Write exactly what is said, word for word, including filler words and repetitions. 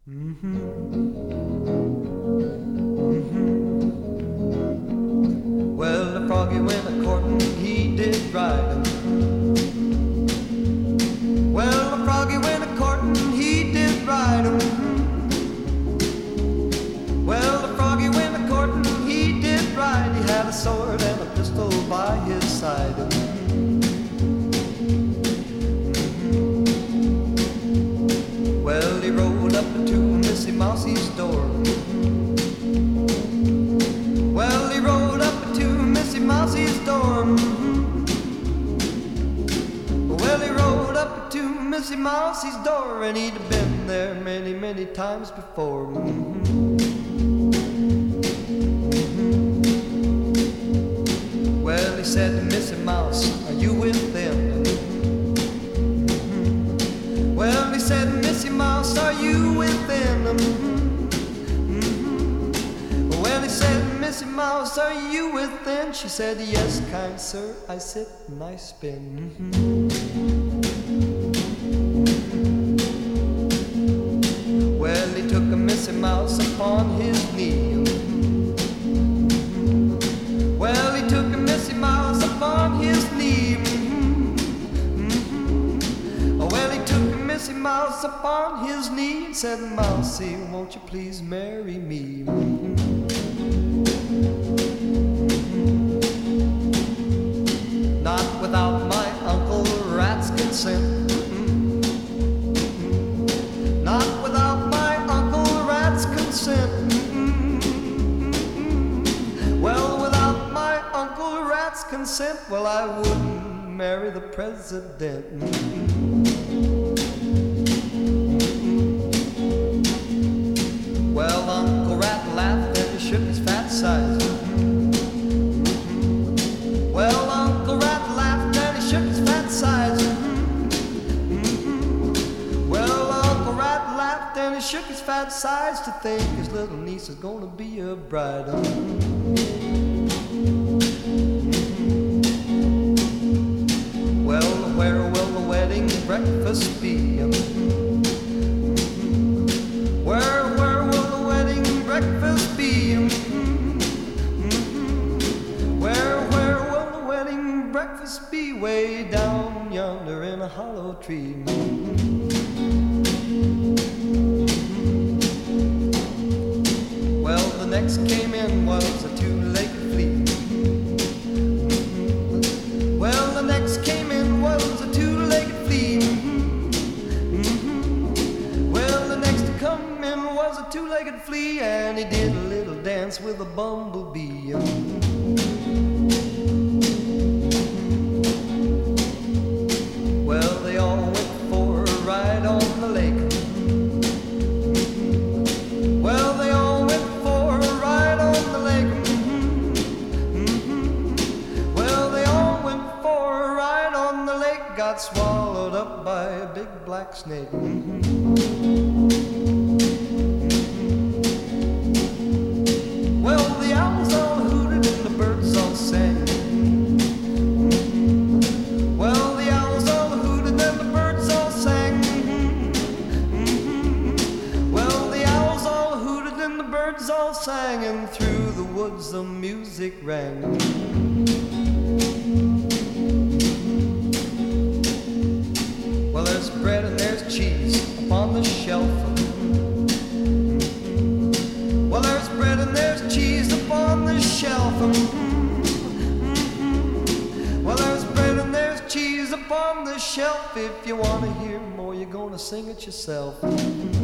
Mm-hmm. Mm-hmm. Well, the froggy went a-courtin', he did riding. Well, the froggy went a-courtin', he did riding. Well, the froggy went a-courtin', he did ride. He had a sword and a pistol by his side. Well, he rode up to Missy Mousie's door. Well, he rode up to Missy Mousie's door. Well, he rode up to Missy Mousie's door, and he'd been there many, many times before. Well, he said to Missy Mouse, "Are you within?" Well, he said, "Missy Mouse, are you within?" Mm-hmm. Well, he said, "Missy Mouse, are you within?" She said, "Yes, kind sir, I sit and I spin." Mm-hmm. Well, he took a Missy Mouse upon his knee. Mm-hmm. Well, he took a Missy Mouse upon his knee. Well, he took a Missy Mouse upon his knee and said, "Mousie, won't you please marry me?" Not without my Uncle Rat's consent. Not without my Uncle Rat's consent. Well, without my Uncle Rat's consent, well, I wouldn't marry the president. Well, Uncle Rat laughed and he shook his fat sides. Well, Uncle Rat laughed and he shook his fat sides. Well, Uncle Rat laughed and he shook his fat sides to think his little niece is gonna be a bride. Well, where will the wedding breakfast be? Where, where will the wedding breakfast be? Where, where will the wedding breakfast be? Way down yonder in a hollow tree. Well, the next came in was a two-legged flea. Well, the next came in was a two-legged flea. Well, the next to come in was a two-legged flea, and he did a little dance with a bumblebee. Well, they all went for a ride on the lake. Well, they all went for a ride on the lake. Well, they all went for a ride on the lake, got swallowed up by a big black snake. Well, the owls all hooted and the birds all sang. Well, the owls all hooted and the birds all sang. Well, the owls all hooted and the birds all sang, and through the woods the music rang. Well, there's bread and there's cheese upon the shelf. Well, there's bread and there's cheese upon the shelf. Well, there's bread and there's cheese upon the shelf. If you want to hear more, you're gonna sing it yourself.